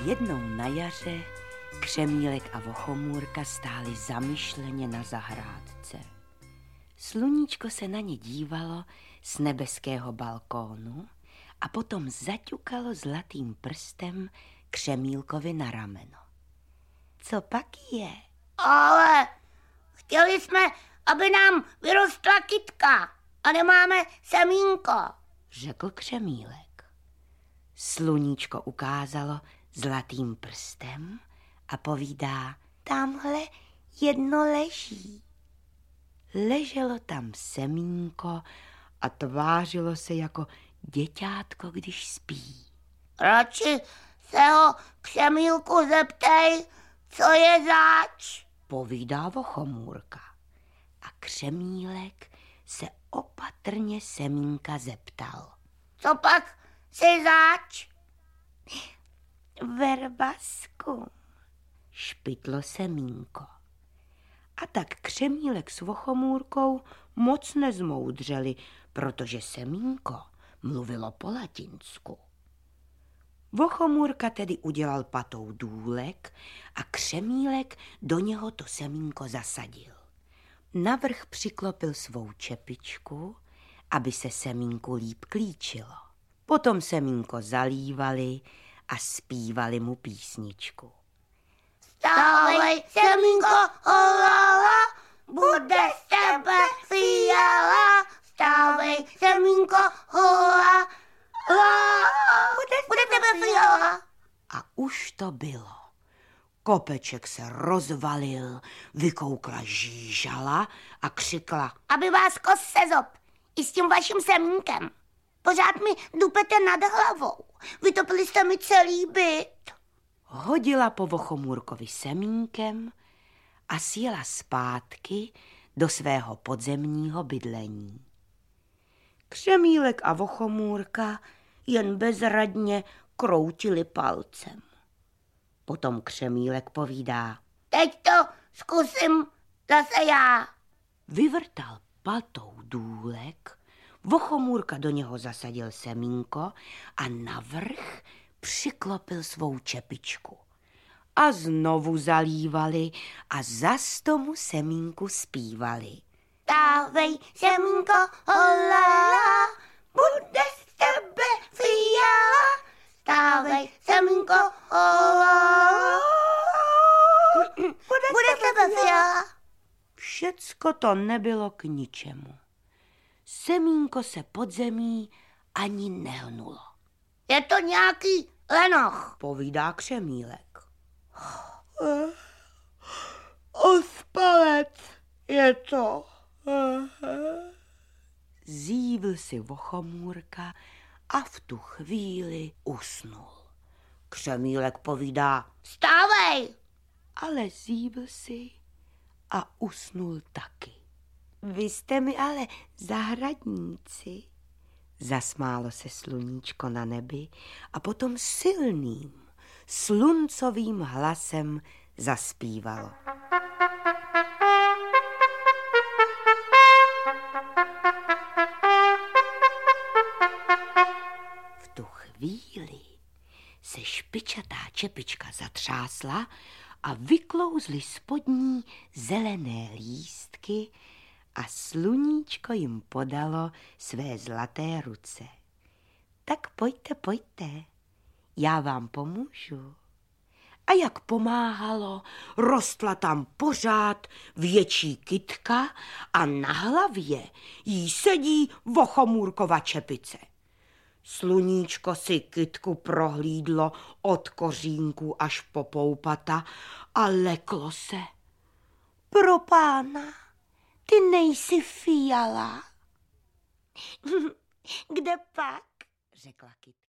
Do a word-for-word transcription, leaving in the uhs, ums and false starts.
Jednou na jaře Křemílek a Vochomůrka stáli zamyšleně na zahrádce. Sluníčko se na ně dívalo z nebeského balkónu a potom zaťukalo zlatým prstem Křemílkovi na rameno. Co pak je? Ale chtěli jsme, aby nám vyrostla kytka a nemáme semínko, řekl Křemílek. Sluníčko ukázalo zlatým prstem a povídá, tamhle jedno leží. Leželo tam semínko a tvářilo se jako děťátko, když spí. Radši se ho Křemílku zeptej, co je zač, povídá Vochomůrka. A Křemílek se opatrně semínka zeptal. Co pak jsi zač? Verbaskum, špitlo semínko. A tak Křemílek s Vochomůrkou moc nezmoudřeli, protože semínko mluvilo po latinsku. Vochomůrka tedy udělal patou důlek a Křemílek do něho to semínko zasadil. Navrch přiklopil svou čepičku, aby se semínku líp klíčilo. Potom semínko zalívali a zpívali mu písničku. Stávej, semínko, holala, bude z tebe fiala. Stávej, semínko, holala, bude, bude z tebe fiala. A už to bylo. Kopeček se rozvalil, vykoukla žížala a křikla. Aby vás kos sezop, i s tím vaším semínkem. Pořád mi dupete nad hlavou. Vytopili jste mi celý byt. Hodila po Vochomůrkovi semínkem a sjela zpátky do svého podzemního bydlení. Křemílek a Vochomůrka jen bezradně kroutili palcem. Potom Křemílek povídá. Teď to zkusím zase já. Vyvrtal patou důlek, Vochomůrka do něho zasadil semínko a navrch přiklopil svou čepičku. A znovu zalívali a zas tomu semínku zpívali. Stávej, semínko, holala, bude z tebe fiala. Stávej, semínko, holala, bude z tebe fiala. Všecko to nebylo k ničemu. Semínko se pod zemí ani nehnulo. Je to nějaký lenoch, povídá Křemílek. Ospalec je to. Zívl si Vochomůrka a v tu chvíli usnul. Křemílek povídá. Stávej! Ale zívl si a usnul taky. Vy jste mi ale zahradníci. Zasmálo se sluníčko na nebi a potom silným, sluncovým hlasem zaspívalo. V tu chvíli se špičatá čepička zatřásla a vyklouzly spod ní zelené lístky a sluníčko jim podalo své zlaté ruce. Tak pojďte, pojďte, já vám pomůžu. A jak pomáhalo, rostla tam pořád větší kytka a na hlavě jí sedí Vochomůrkova čepice. Sluníčko si kytku prohlídlo od kořínku až po poupata a leklo se. Pro pána, ty nejsi fiala. Kde pak? Řekla kytka.